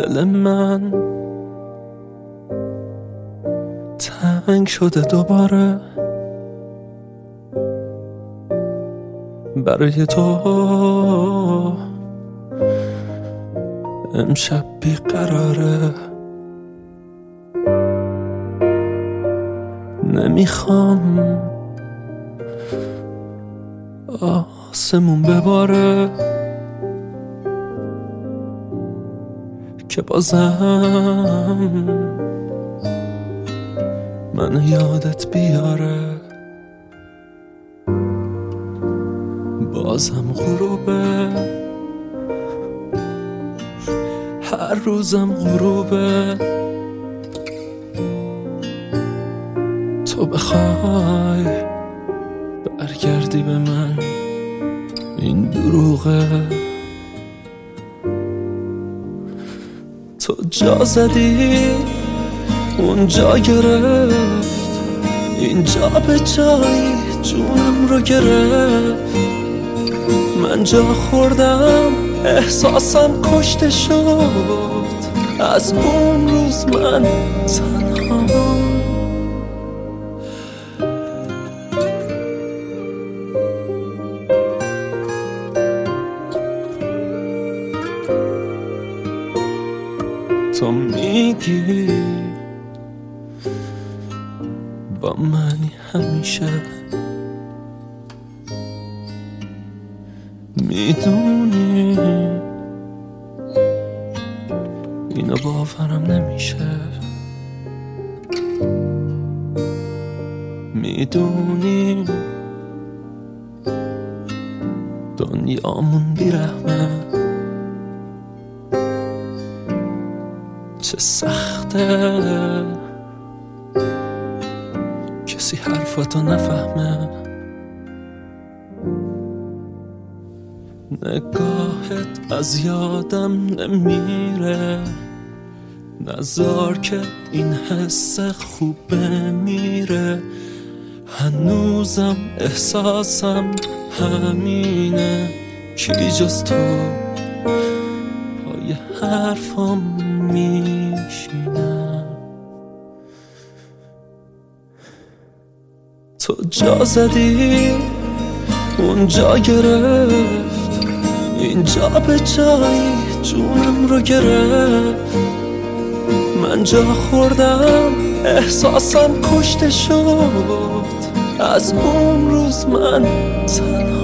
دل من تنگ شده دوباره برای تو. امشب بیقراره، نمیخوام آسمون بباره که بازم من یادت بیاره. بازم غروبه، هر روزم غروبه. تو بخوای برگردی به من، این دروغه. تو جا زدی اونجا گرفت، اینجا به جایی جونم رو گرفت. من جا خوردم احساسم کشته شد، از اون روز من تنها. تو میگی با منی همیشه، میدونی اینو باورم نمیشه. میدونی دنیامون بیرحمه، چه سخته کسی حرفاتو نفهمه. نگاهت از یادم نمیره، نذار که این حس خوب بمیره. هنوزم احساسم همینه، کی جز تو پای حرفم میشینه. تو جا زدی اونجا گرفت، اینجا به جایی جونم رو گرفت. من جا خوردم احساسم کشته شد، از اون روز من تنها.